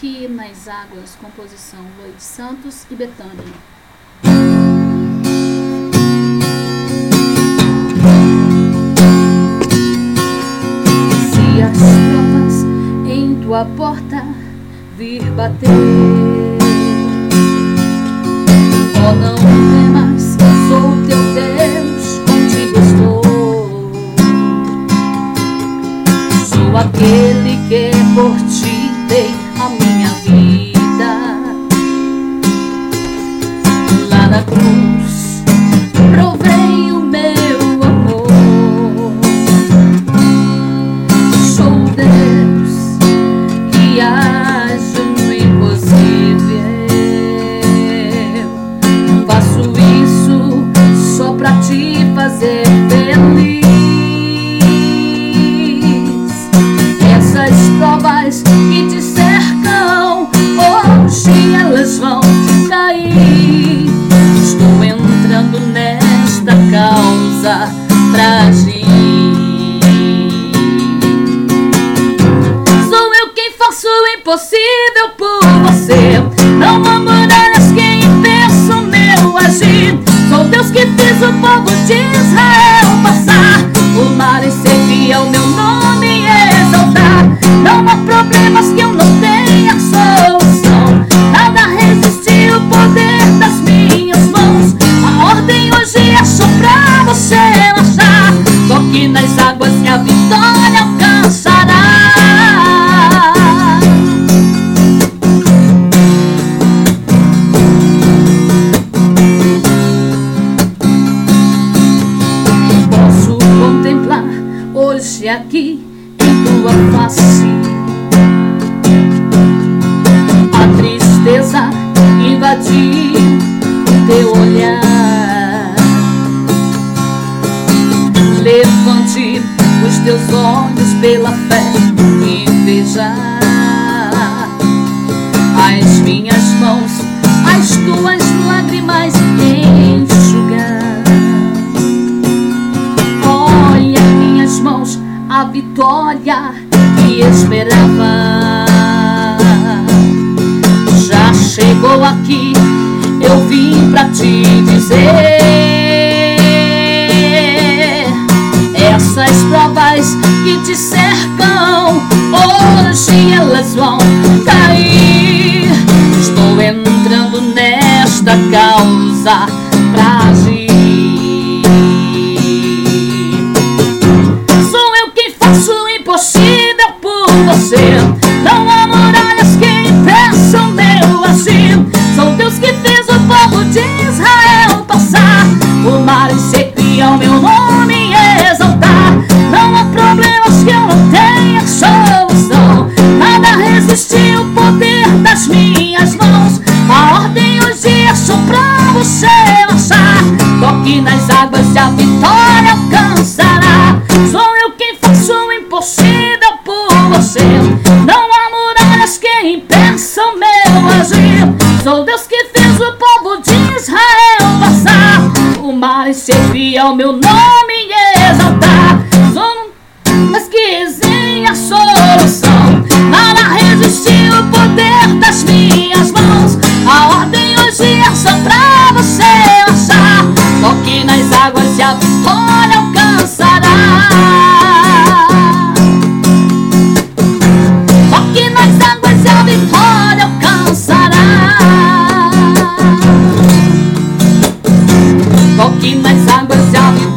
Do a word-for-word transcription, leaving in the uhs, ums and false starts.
Toque nas Águas, composição Lloyd Santos e Bethânia. Se as trovas em tua porta vir bater, oh, não temas, sou teu Deus, contigo estou. Sou aquele que por ti dei a minha vida. Lá na cruz provei o meu amor. Sou Deus que age no impossível. Faço isso só pra te fazer feliz. Essas provas que te cercam, hoje elas vão cair. Estou entrando nesta causa pra agir. Sou eu quem faço o impossível por você. Não há muralhas que impeçam meu agir. Sou Deus que fiz o povo de Israel passar o mar e ser fiel, meu nome exaltar. Não há problemas que eu não tenha solução. Nada resistiu o poder das minhas mãos. A ordem hoje é só pra você achar. Toque nas águas e a vitória alcançará. Posso contemplar hoje aqui em tua face a tristeza invadir o teu olhar. Levante os teus olhos pela fé e veja as minhas mãos, as tuas lágrimas enxugar. Olha minhas mãos, a vitória que esperava já chegou aqui. Eu vim pra te dizer: essas provas que te cercam, hoje elas vão cair. Estou entrando nesta causa pra agir. Sou eu quem faço o impossível por você. Não há muralhas que impeçam meu agir. Sou Deus que fez o povo de Israel passar o mar e ser fiel, meu nome exaltar. Não há problemas que eu não tenha solução. Nada resistiu o poder das minhas mãos. A ordem hoje é só pra você achar. Toque nas águas e a vitória alcançará. Sou eu quem faço o impossível por você. Não há muralhas que impeçam meu agir. Sou Deus que fez o povo de Israel passar o mar e ser fiel, meu nome exaltar. Sou mas que a solução. Nada resistiu o poder das minhas mãos. A ordem hoje é só pra você achar. Toque nas águas e a vitória alcançará. Toque nas águas e a vitória alcançará. Toque nas águas e a vitória